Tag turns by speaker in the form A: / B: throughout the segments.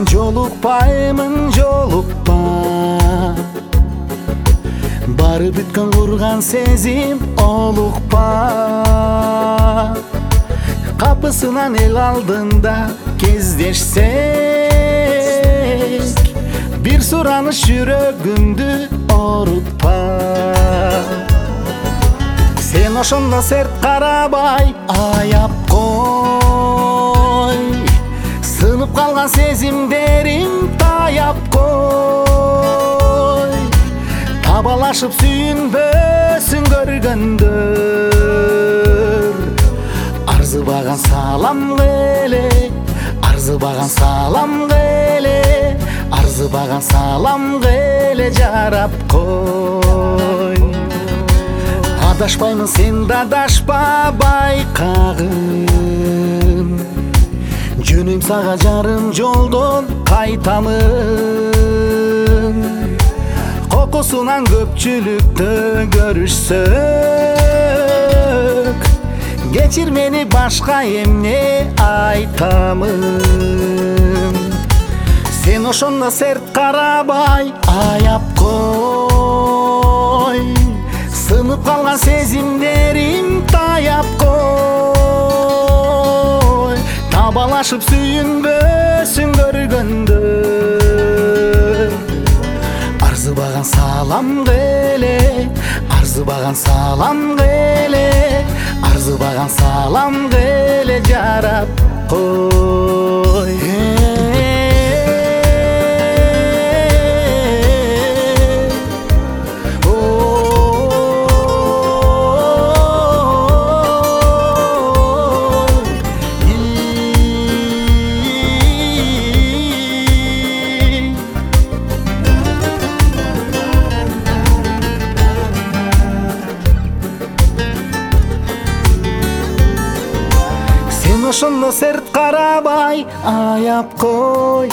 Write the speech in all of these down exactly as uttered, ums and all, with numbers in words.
A: жолукпаймын жолукпа, бары бүткөн курган сезим олукпа. Капысынан эл алдында кездешсек, бир сураныш жүрөгүмдү орутпа. Сен ошондо серт карабай аяп кой, сынып калган сезимдерим таяп кой. Табалашып сүйүнбөсүн көргөндөр, арзыбаган салам келе, арзыбаган салам келе, арзыбаган салам келе жарап кой. Адашпаймын, сен да адашпа байкагын, жөнөйм сага жарым жолдон кайтамын. Кокусунан көпчүлүктө көрүшсөк, кечир мени башка эмне айтамын. Сен ошондо серт карабай аяп кой, сынып калган сезимдерим таяп кой. Табалашып сүйүнбөсүн көргөндөр, арзыбаган салам келе, арзыбаган салам келе, арзыбаган салам келе жарап кой. Ошондо серт карабай аяп кой,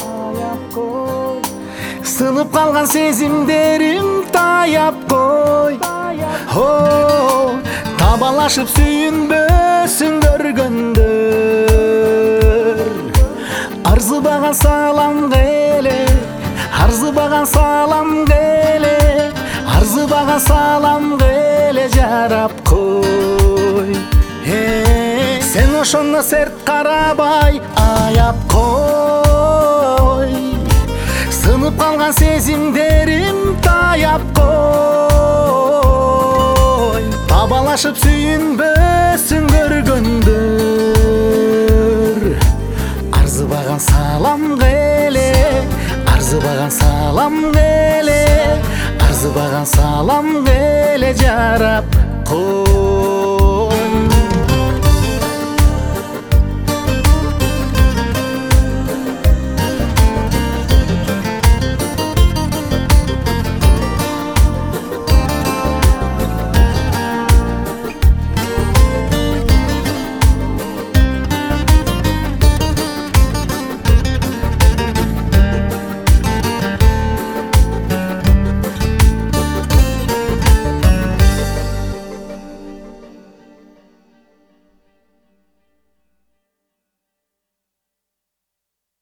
A: сынып калган сезимдерим таяп кой. Табалашып сүйүнбөсүн көргөндөр, арзыбаган салам келе, арзыбаган салам келе, арзыбаган салам келе жарап кой. Сен ошондо серт карабай аяп кой, сынып калган сезимдерим таяп кой. Табалашып сүйүнбөсүн көргөндөр, арзыбаган салам келе, арзыбаган салам келе, арзыбаган салам келе жарап кой.